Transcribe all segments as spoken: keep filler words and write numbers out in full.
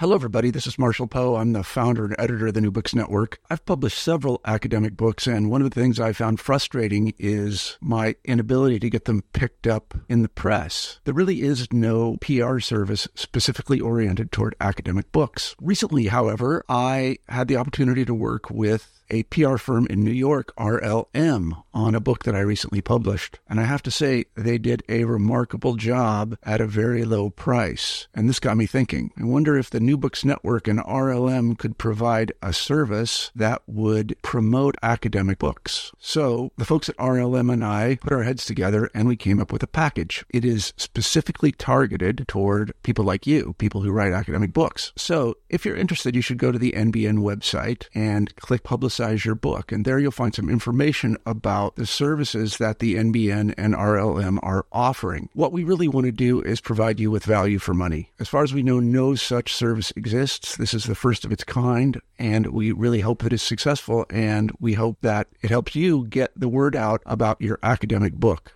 Hello, everybody. This is Marshall Poe. I'm the founder and editor of the New Books Network. I've published several academic books, and one of the things I found frustrating is my inability to get them picked up in the press. There really is no P R service specifically oriented toward academic books. Recently, however, I had the opportunity to work with a P R firm in New York, R L M, on a book that I recently published. And I have to say, they did a remarkable job at a very low price. And this got me thinking. I wonder if the New Books Network and R L M could provide a service that would promote academic books. So the folks at R L M and I put our heads together and we came up with a package. It is specifically targeted toward people like you, people who write academic books. So if you're interested, you should go to the N B N website and click Publicize your book. And there you'll find some information about the services that the N B N and R L M are offering. What we really want to do is provide you with value for money. As far as we know, no such service exists. This is the first of its kind, and we really hope that it's successful, and we hope that it helps you get the word out about your academic book.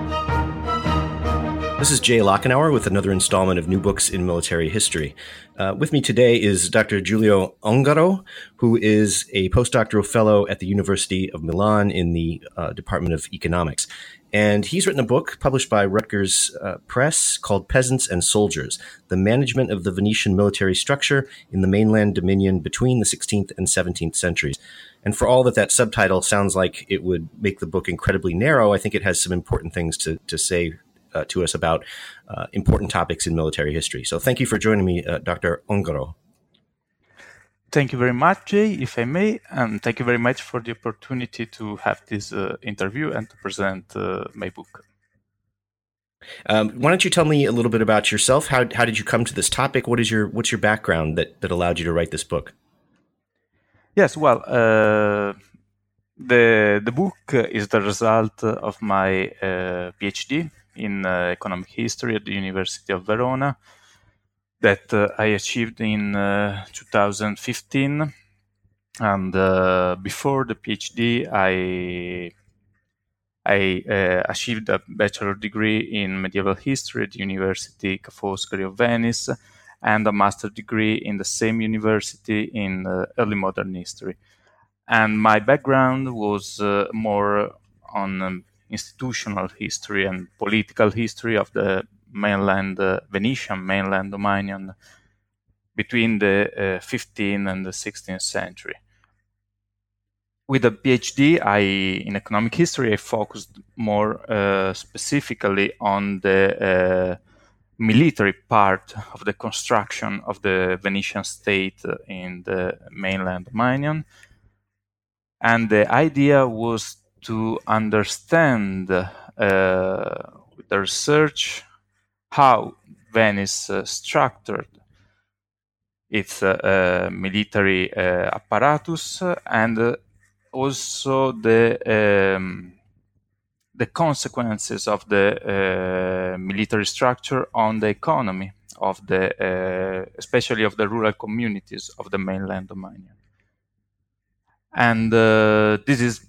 This is Jay Lockenauer with another installment of New Books in Military History. Uh, with me today is Doctor Giulio Ongaro, who is a postdoctoral fellow at the University of Milan in the uh, Department of Economics. And he's written a book published by Rutgers uh, Press called Peasants and Soldiers, The Management of the Venetian Military Structure in the Mainland Dominion Between the sixteenth and seventeenth Centuries. And for all that that subtitle sounds like it would make the book incredibly narrow, I think it has some important things to, to say Uh, to us about uh, important topics in military history. So thank you for joining me, uh, Doctor Ongaro. Thank you very much, Jay, if I may, and thank you very much for the opportunity to have this uh, interview and to present uh, my book. Um, why don't you tell me a little bit about yourself? How how did you come to this topic? What is your what's your background that that allowed you to write this book? Yes, well, uh, the the book is the result of my uh, PhD in uh, economic history at the University of Verona that uh, I achieved in uh, two thousand fifteen. And uh, before the PhD, I I uh, achieved a bachelor degree in medieval history at the University Ca' Foscari of Venice and a master degree in the same university in uh, early modern history. And my background was uh, more on um, institutional history and political history of the mainland, uh, Venetian mainland dominion between the uh, fifteenth and the sixteenth century. With a PhD I, in economic history, I focused more uh, specifically on the uh, military part of the construction of the Venetian state in the mainland dominion. And the idea was to understand uh, with the research how Venice uh, structured its uh, uh, military uh, apparatus and uh, also the um, the consequences of the uh, military structure on the economy of the uh, especially of the rural communities of the mainland dominion. And uh, this is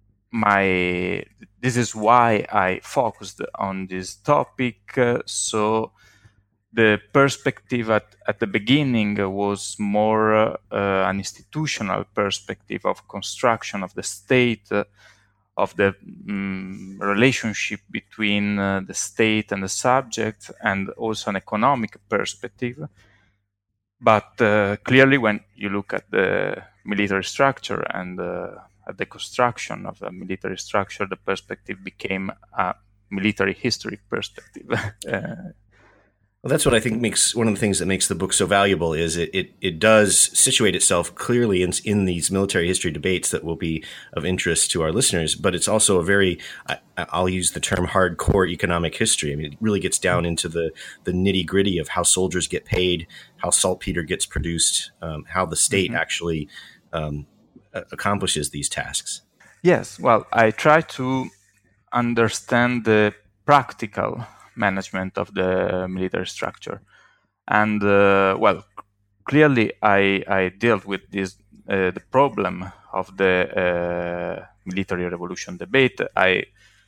my this is why I focused on this topic. Uh, so the perspective at, at the beginning was more uh, uh, an institutional perspective of construction of the state, uh, of the um, relationship between uh, the state and the subject, and also an economic perspective. But uh, clearly, when you look at the military structure and uh, at the construction of the military structure, the perspective became a military history perspective. uh, Well, that's what I think makes one of the things that makes the book so valuable is it it, it does situate itself clearly in, in these military history debates that will be of interest to our listeners. But it's also a very, I, I'll use the term hardcore economic history. I mean, it really gets down into the, the nitty gritty of how soldiers get paid, how saltpeter gets produced, um, how the state mm-hmm. actually um, accomplishes these tasks. Yes, well, I try to understand the practical management of the military structure. And, uh, well, clearly I, I dealt with this uh, the problem of the uh, military revolution debate. I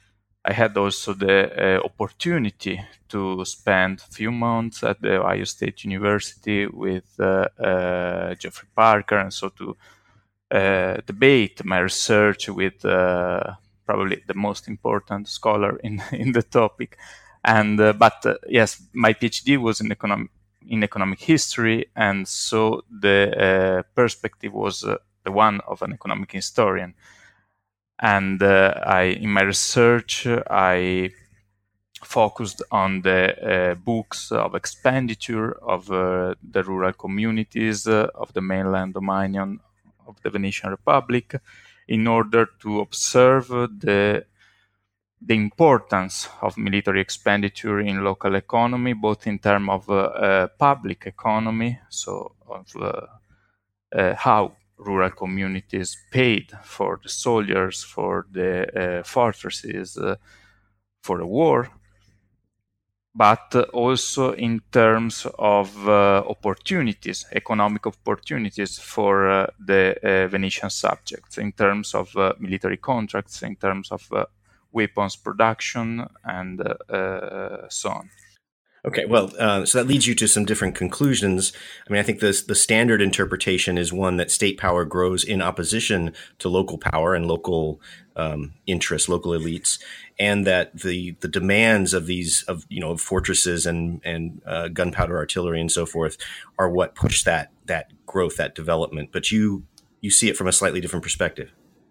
I had also the uh, opportunity to spend a few months at the Ohio State University with uh, uh, Geoffrey Parker, and so to uh, debate my research with uh, probably the most important scholar in, in the topic. And uh, but uh, yes, my PhD was in economic in economic history, and so the uh, perspective was uh, the one of an economic historian. And uh, I, in my research, I focused on the uh, books of expenditure of uh, the rural communities uh, of the mainland dominion of the Venetian Republic, in order to observe the the importance of military expenditure in local economy, both in terms of uh, uh, public economy, so of uh, uh, how rural communities paid for the soldiers, for the uh, fortresses, uh, for the war, but also in terms of uh, opportunities, economic opportunities for uh, the uh, Venetian subjects, in terms of uh, military contracts, in terms of uh, weapons production, and uh, uh, so on. Okay, well, uh, so that leads you to some different conclusions. I mean, I think this, the standard interpretation is one that state power grows in opposition to local power and local um, interests, local elites, and that the the demands of these of you know fortresses and and uh, gunpowder artillery and so forth are what push that that growth, that development. But you you see it from a slightly different perspective.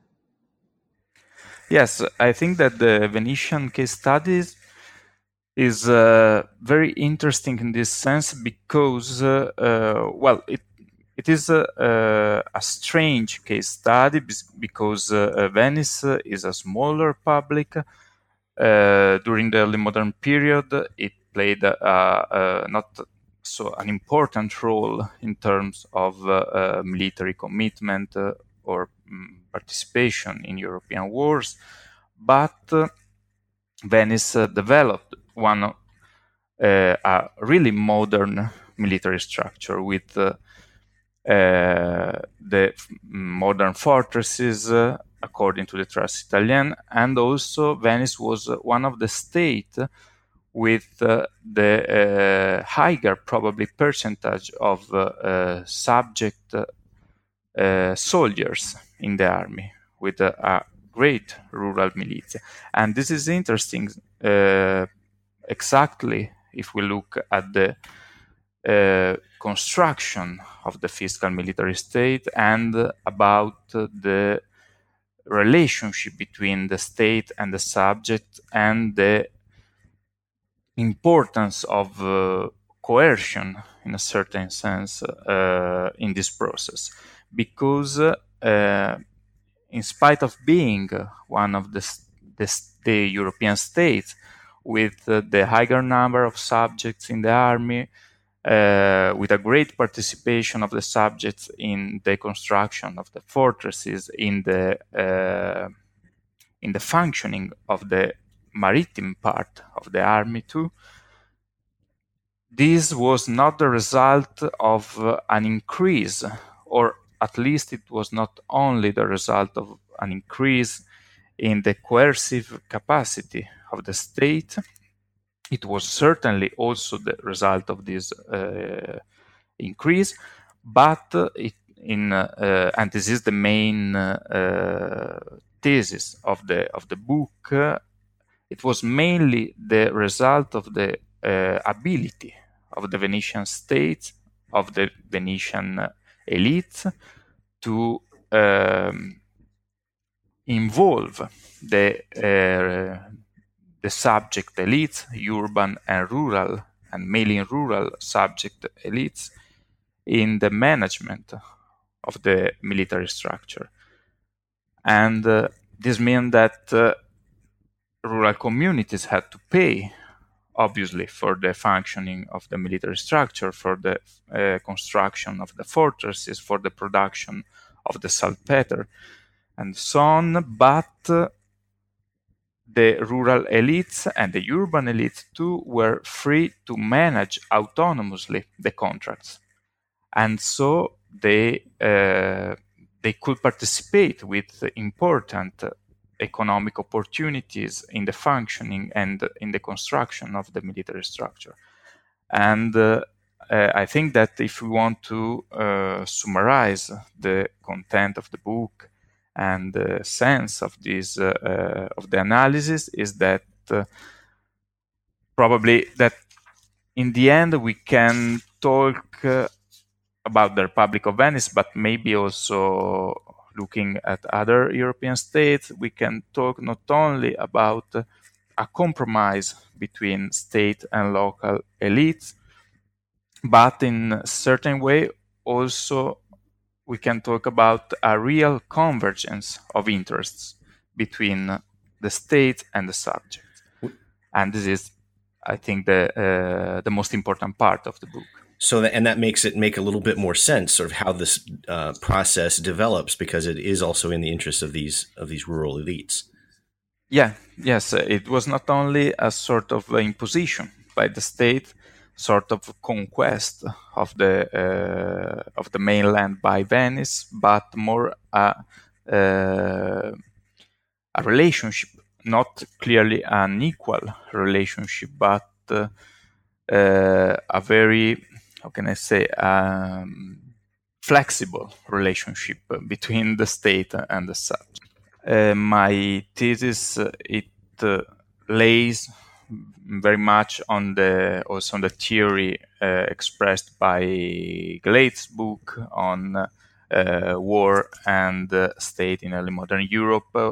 Yes, I think that the Venetian case studies is uh, very interesting in this sense because, uh, uh, well, it it is a, a, a strange case study because uh, Venice is a smaller public. Uh, during the early modern period, it played a, a, not so an important role in terms of uh, uh, military commitment uh, or um, participation in European wars, but uh, Venice uh, developed one uh, a really modern military structure with uh, uh, the modern fortresses uh, according to the Traité Italien, and also Venice was one of the states with uh, the uh, higher probably percentage of uh, uh, subject uh, soldiers in the army, with uh, a great rural militia. And this is interesting uh, exactly if we look at the uh, construction of the fiscal military state and about uh, the relationship between the state and the subject, and the importance of uh, coercion in a certain sense uh, in this process, because uh, in spite of being one of the, the, the European states with uh, the higher number of subjects in the army, uh, with a great participation of the subjects in the construction of the fortresses, in the uh, in the functioning of the maritime part of the army too, this was not the result of uh, an increase, or at least it was not only the result of an increase in the coercive capacity of the state. It was certainly also the result of this uh, increase, but it, in uh, and this is the main uh, thesis of the of the book. Uh, it was mainly the result of the uh, ability of the Venetian state, of the Venetian elite, to um, involve the uh, the subject elites, urban and rural, and mainly rural subject elites, in the management of the military structure. And uh, this meant that uh, rural communities had to pay, obviously, for the functioning of the military structure, for the uh, construction of the fortresses, for the production of the saltpeter, and so on. But uh, the rural elites and the urban elites too were free to manage autonomously the contracts, and so they uh, they could participate with important economic opportunities in the functioning and in the construction of the military structure. And uh, uh, I think that if we want to uh, summarize the content of the book and the sense of this uh, uh, of the analysis, is that uh, probably that in the end we can talk uh, about the Republic of Venice, but maybe also looking at other European states, we can talk not only about uh, a compromise between state and local elites, but in a certain way also we can talk about a real convergence of interests between the state and the subject. And this is, I think, the uh, the most important part of the book. So, that, and that makes it make a little bit more sense, sort of how this uh, process develops, because it is also in the interest of these of these rural elites. Yeah, yes, it was not only a sort of imposition by the state, sort of conquest of the uh, of the mainland by Venice, but more a uh, a relationship, not clearly an equal relationship, but uh, uh, a very, how can I say, um, flexible relationship between the state and the subject. Uh, my thesis, uh, it uh, lays very much on the also on the theory uh, expressed by Glade's book on uh, war and uh, state in early modern Europe, uh,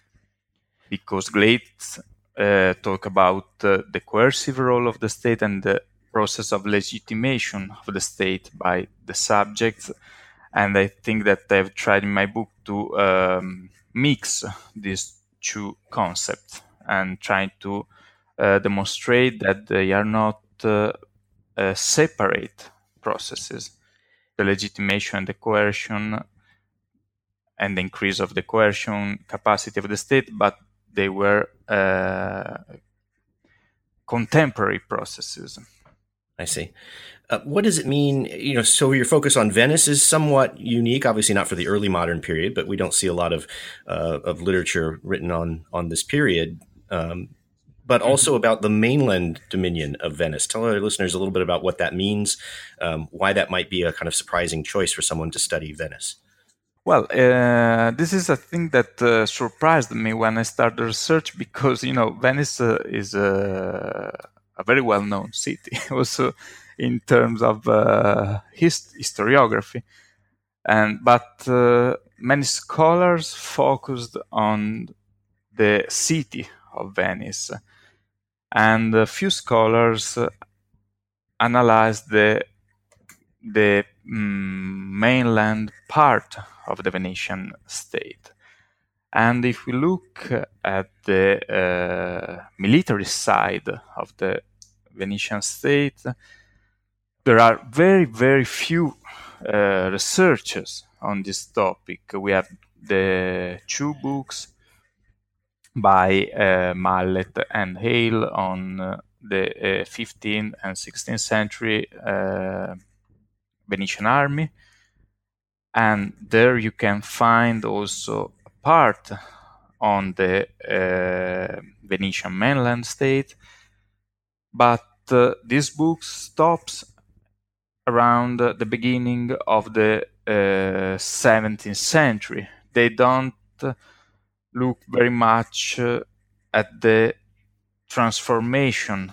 because Glade uh, talk about uh, the coercive role of the state and the process of legitimation of the state by the subjects. And I think that I've tried in my book to um, mix these two concepts and trying to uh, demonstrate that they are not uh, uh, separate processes. The legitimation and the coercion and the increase of the coercion capacity of the state, but they were uh, contemporary processes. I see. Uh, what does it mean? You know, so your focus on Venice is somewhat unique, obviously not for the early modern period, but we don't see a lot of uh, of literature written on on this period, um, but also mm-hmm. about the mainland dominion of Venice. Tell our listeners a little bit about what that means, um, why that might be a kind of surprising choice for someone to study Venice. Well, uh, this is a thing that uh, surprised me when I started research, because, you know, Venice uh, is a, a very well-known city, also in terms of uh, hist- historiography. And but uh, many scholars focused on the city of Venice, and a few scholars uh, analyzed the the um, mainland part of the Venetian state. And if we look at the uh, military side of the Venetian state, there are very, very few uh, researchers on this topic. We have the two books by uh, Mallet and Hale on uh, the uh, fifteenth and sixteenth century uh, Venetian army, and there you can find also a part on the uh, Venetian mainland state, but uh, this book stops around uh, the beginning of the uh, seventeenth century. They don't uh, look very much uh, at the transformation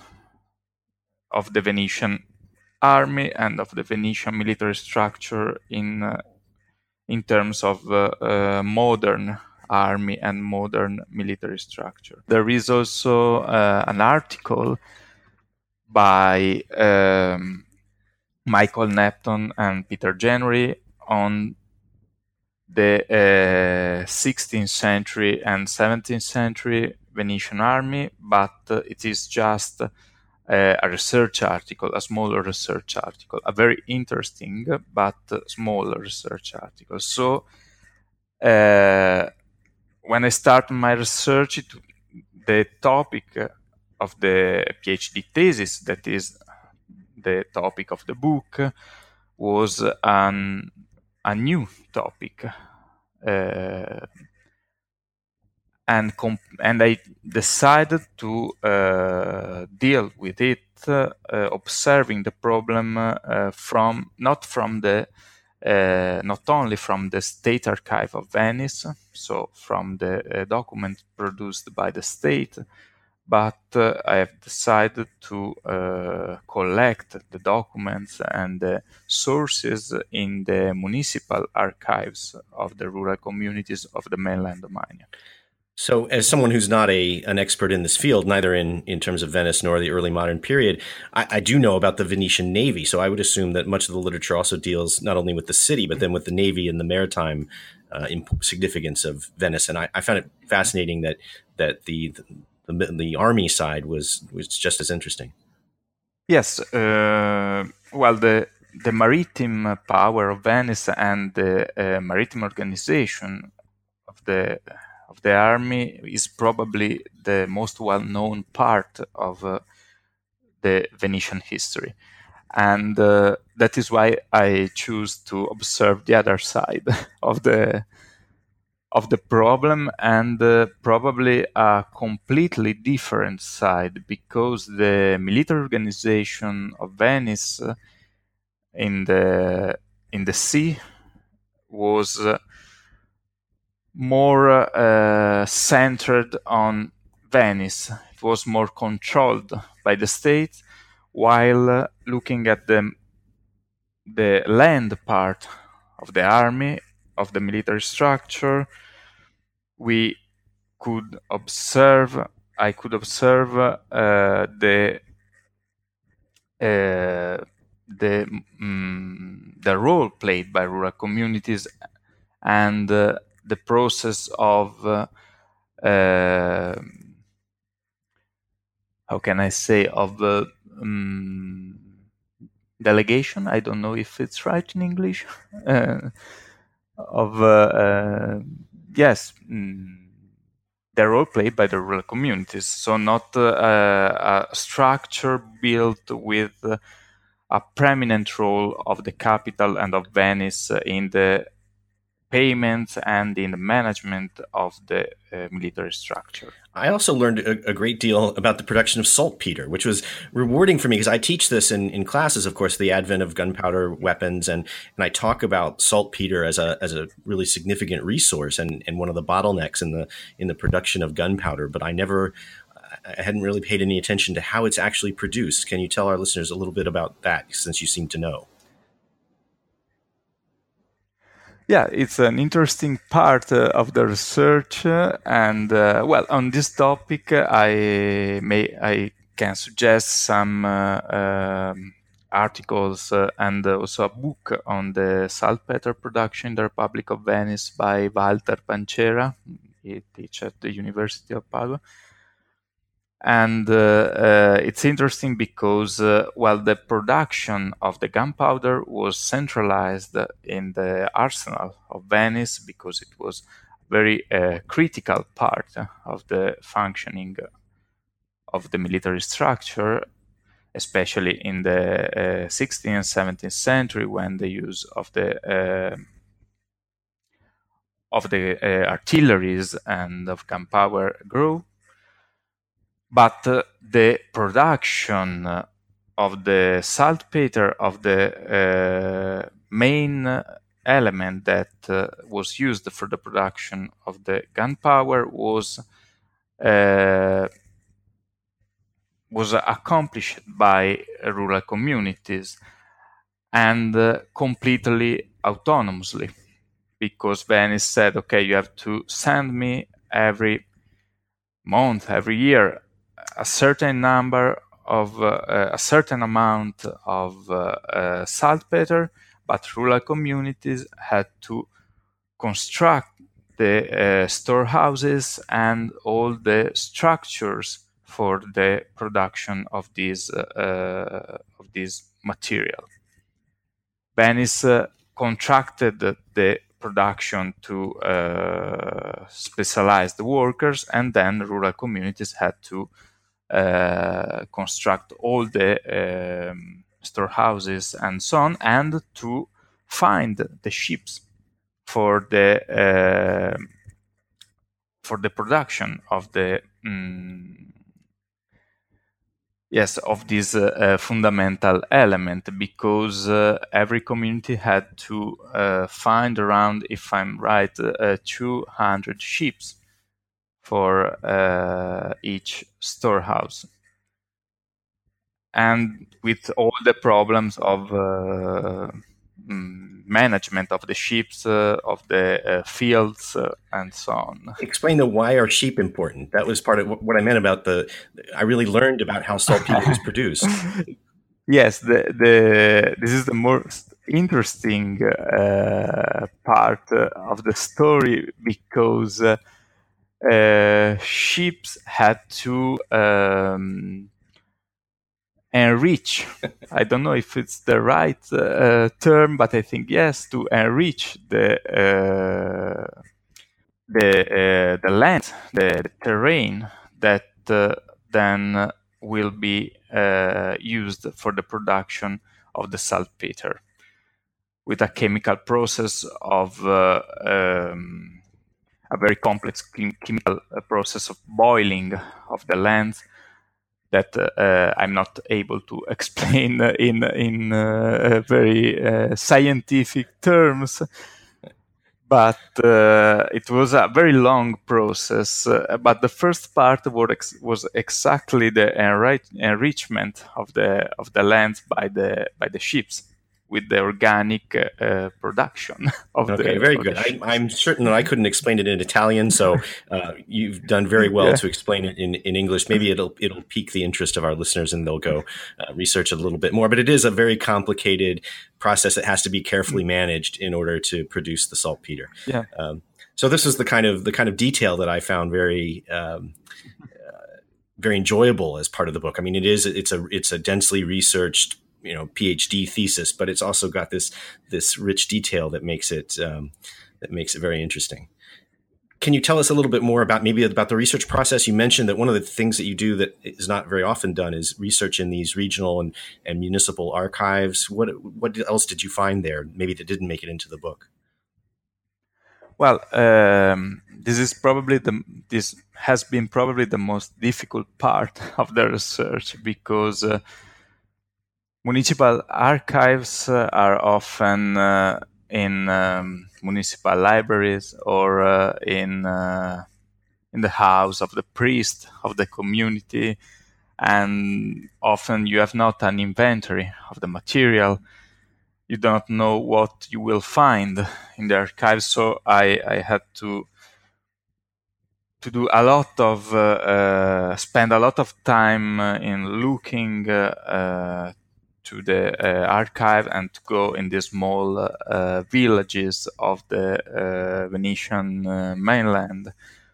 of the Venetian army and of the Venetian military structure in uh, in terms of uh, uh, modern army and modern military structure. There is also uh, an article by um, Michael Nepton and Peter January on the uh, sixteenth century and seventeenth century Venetian army, but uh, it is just uh, a research article, a smaller research article, a very interesting but smaller research article. So uh, when I started my research, it, the topic of the PhD thesis, that is the topic of the book, was an, a new topic. Uh, and comp- and I decided to uh, deal with it, uh, uh, observing the problem uh, from not from the uh, not only from the State Archive of Venice, so from the uh, document produced by the state, but uh, I have decided to uh, collect the documents and the sources in the municipal archives of the rural communities of the mainland Romagna. So, as someone who's not a an expert in this field, neither in, in terms of Venice nor the early modern period, I, I do know about the Venetian Navy. So I would assume that much of the literature also deals not only with the city, but then with the Navy and the maritime uh, imp- significance of Venice. And I, I found it fascinating that that the, the the army side was was just as interesting. Yes, uh, well, the the maritime power of Venice and the uh, maritime organization of the of the army is probably the most well-known part of uh, the Venetian history, and uh, that is why I choose to observe the other side of the of the problem, and uh, probably a completely different side, because the military organization of Venice uh, in the in the sea was uh, more uh, centered on Venice. It was more controlled by the state, while uh, looking at the the land part of the army, of the military structure, we could observe, I could observe uh, the uh, the um, the role played by rural communities, and uh, the process of uh, uh, how can I say of uh, um, delegation. I don't know if it's right in English. uh, of uh, uh, yes. Mm, the role played by the rural communities. So not uh, a structure built with a preeminent role of the capital and of Venice in the payments and in the management of the uh, military structure. I also learned a, a great deal about the production of saltpeter, which was rewarding for me because I teach this in, in classes, of course, the advent of gunpowder weapons. And, and I talk about saltpeter as a as a really significant resource and, and one of the bottlenecks in the in the production of gunpowder. But I never, I hadn't really paid any attention to how it's actually produced. Can you tell our listeners a little bit about that, since you seem to know? Yeah, it's an interesting part uh, of the research, uh, and uh, well, on this topic, uh, I may I can suggest some uh, um, articles uh, and also a book on the saltpeter production in the Republic of Venice by Walter Pancera. He teaches at the University of Padua. And uh, uh, it's interesting because, uh, well, the production of the gunpowder was centralized in the arsenal of Venice, because it was a very uh, critical part of the functioning of the military structure, especially in the uh, sixteenth and seventeenth century, when the use of the uh, of the uh, artilleries and of gunpowder grew. But uh, the production of the saltpeter, of the uh, main element that uh, was used for the production of the gunpowder, was uh, was accomplished by rural communities, and uh, completely autonomously, because Venice said, okay, you have to send me every month, every year, a certain number of uh, a certain amount of uh, uh, saltpeter, but rural communities had to construct the uh, storehouses and all the structures for the production of this uh, of this material. Venice uh, contracted the production to uh, specialized workers, and then rural communities had to uh, construct all the um, storehouses and so on, and to find the ships for the uh, for the production of the um, yes of this uh, uh, fundamental element, because uh, every community had to uh, find around, if I'm right, uh, two hundred ships for uh, each storehouse, and with all the problems of uh, management of the ships, uh, of the uh, fields, uh, and so on. Explain the why are sheep important. That was part of what I meant about the. I really learned about how saltpeter is produced. Yes, the the this is the most interesting uh, part uh, of the story, because uh, uh, ships had to um, enrich. I don't know if it's the right uh, term, but I think yes, to enrich the uh, the uh, the land, the, the terrain that uh, then will be uh, used for the production of the saltpeter, with a chemical process of uh, um, a very complex chem- chemical process of boiling of the land that uh, I'm not able to explain in in uh, very uh, scientific terms. But uh, it was a very long process. Uh, but the first part was, ex- was exactly the enri- enrichment of the of the land by the by the ships, with the organic uh, uh, production of okay, the. Okay, very of good. the I, I'm certain that I couldn't explain it in Italian, so uh, you've done very well yeah. to explain it in, in English. Maybe it'll it'll pique the interest of our listeners, and they'll go uh, research it a little bit more. But it is a very complicated process that has to be carefully managed in order to produce the saltpeter. Yeah. Um, so this is the kind of the kind of detail that I found very. Um, uh, very enjoyable as part of the book. I mean, it is it's a it's a densely researched, you know, PhD thesis, but it's also got this this rich detail that makes it um, that makes it very interesting. Can you tell us a little bit more about maybe about the research process? You mentioned that one of the things that you do that is not very often done is research in these regional and, and municipal archives. What what else did you find there, maybe that didn't make it into the book? Well, um, this is probably the this has been probably the most difficult part of the research, because uh, municipal archives uh, are often uh, in um, municipal libraries or uh, in uh, in the house of the priest of the community, and often you have not an inventory of the material. You don't know what you will find in the archives. So I, I had to to do a lot of uh, uh, spend a lot of time uh, in looking uh, uh, to the uh, archive, and to go in the small uh, villages of the uh, Venetian uh, mainland.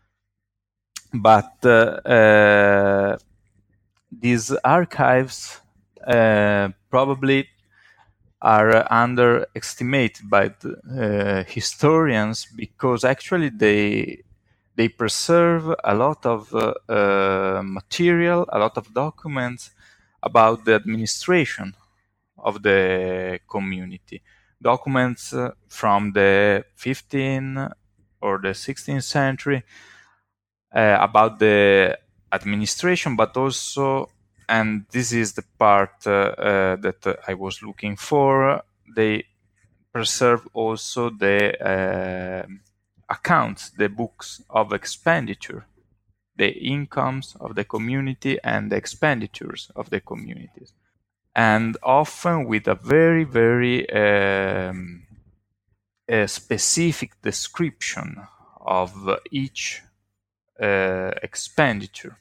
But uh, uh, these archives uh, probably are underestimated by the, uh, historians, because actually they they preserve a lot of uh, uh, material, a lot of documents about the administration of the community. Documents uh, from the fifteenth or the sixteenth century uh, about the administration, but also, and this is the part uh, uh, that uh, I was looking for, they preserve also the uh, accounts, the books of expenditure, the incomes of the community and the expenditures of the communities. And often with a very, very um, a specific description of each uh, expenditure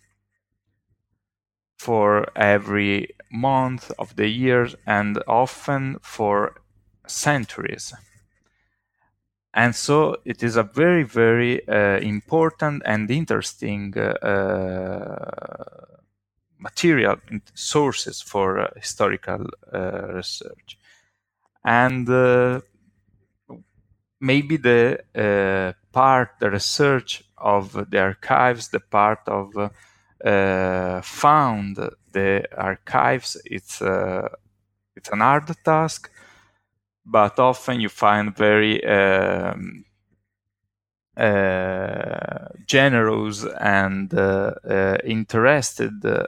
for every month of the year, and often for centuries. And so it is a very, very uh, important and interesting uh, material sources for uh, historical uh, research. And uh, maybe the uh, part, the research of the archives, the part of uh, uh, found the archives, it's uh, it's an hard task, but often you find very um, uh, generous and uh, uh, interested uh,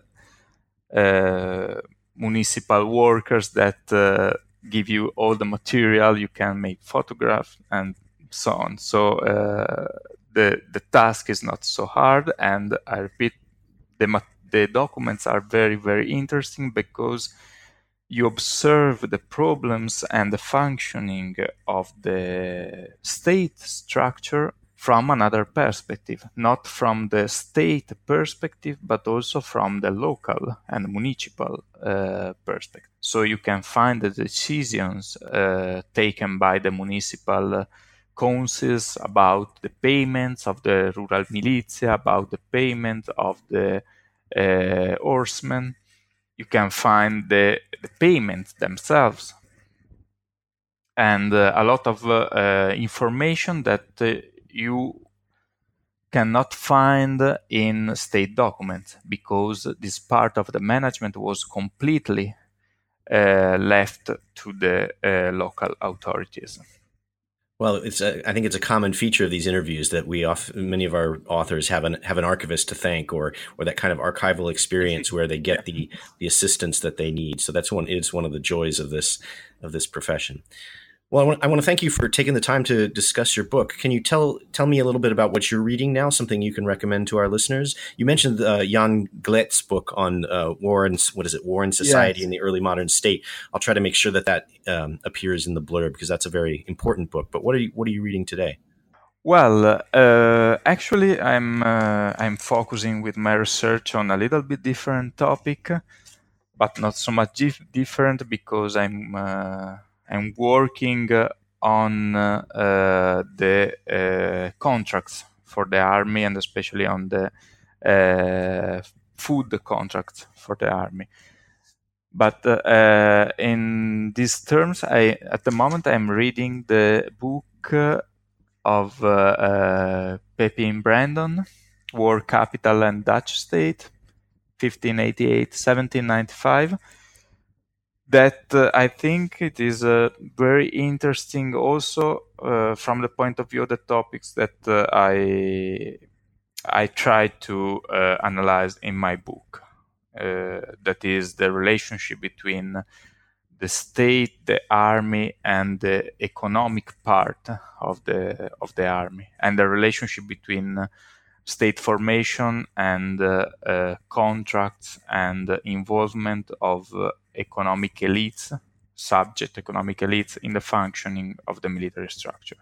uh, municipal workers that uh, give you all the material. You can make photographs and so on. So uh, the the task is not so hard, and I repeat, the the documents are very very interesting because you observe the problems and the functioning of the state structure from another perspective, not from the state perspective, but also from the local and municipal uh, perspective. So you can find the decisions uh, taken by the municipal councils about the payments of the rural militia, about the payment of the uh, horsemen. You can find the, the payments themselves, and uh, a lot of uh, uh, information that uh, you cannot find in state documents, because this part of the management was completely uh, left to the uh, local authorities. Well, it's a, I think it's a common feature of these interviews that we often, many of our authors have an have an archivist to thank, or or that kind of archival experience where they get the the assistance that they need. So that's one is one of the joys of this of this profession. Well, I want, I want to thank you for taking the time to discuss your book. Can you tell tell me a little bit about what you're reading now, something you can recommend to our listeners? You mentioned uh, Jan Glet's book on uh, war and what is it, War and Society yes. in the Early Modern State. I'll try to make sure that that um, appears in the blurb, because that's a very important book. But what are you what are you reading today? Well, uh, actually, I'm uh, I'm focusing with my research on a little bit different topic, but not so much dif- different because I'm. Uh, I'm working uh, on uh, uh, the uh, contracts for the army, and especially on the uh, food contracts for the army. But uh, uh, in these terms, I at the moment I'm reading the book uh, of uh, uh, Pepin Brandon, War, Capital, and Dutch State, fifteen eighty-eight to seventeen ninety-five. That uh, I think it is uh, very interesting also uh, from the point of view of the topics that uh, I I try to uh, analyze in my book. Uh, that is the relationship between the state, the army, and the economic part of the of the army, and the relationship between state formation and uh, uh, contracts and uh, involvement of uh, economic elites, subject economic elites, in the functioning of the military structure.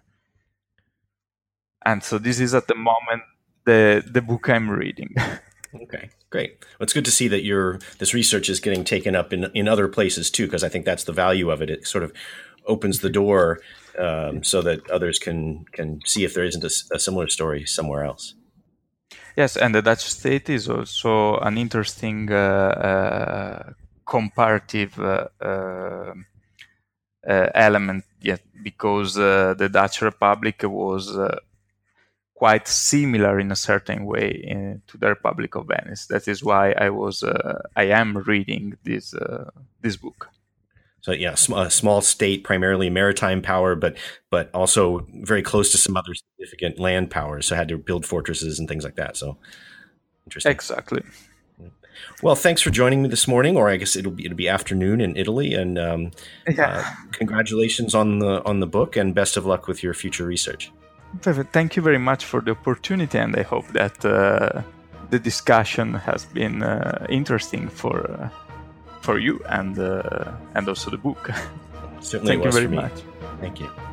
And so this is at the moment the the book I'm reading. Okay, great. Well, it's good to see that your this research is getting taken up in, in other places too, because I think that's the value of it. It sort of opens the door um, so that others can can see if there isn't a, a similar story somewhere else. Yes, and the Dutch state is also an interesting uh, uh, comparative uh, uh, uh, element, yet, because uh, the Dutch Republic was uh, quite similar in a certain way in, to the Republic of Venice. That is why I was uh, I am reading this uh, this book. So yeah, a small state, primarily maritime power, but but also very close to some other significant land powers. So had to build fortresses and things like that. So interesting. Exactly. Well, thanks for joining me this morning, or I guess it'll be it'll be afternoon in Italy. And um, yeah. uh, congratulations on the on the book, and best of luck with your future research. Perfect. Thank you very much for the opportunity, and I hope that uh, the discussion has been uh, interesting for. Uh, for you and uh, and also the book. Certainly Thank was you very for me. much. Thank you.